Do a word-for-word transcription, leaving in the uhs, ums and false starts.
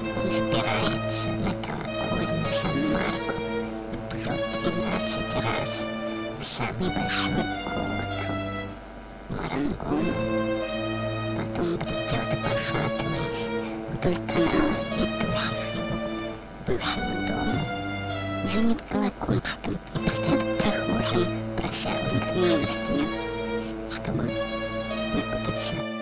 Он спирается на колокольню Сан-Марко и пьет двенадцать раз самый большой колокол Марангону. Потом бредет, пошатываясь, вдоль канала, ведущих к бывшему дому. Звенит колокольчиком и постоянно прохожим, прося у них милостыню, чтобы выкупиться.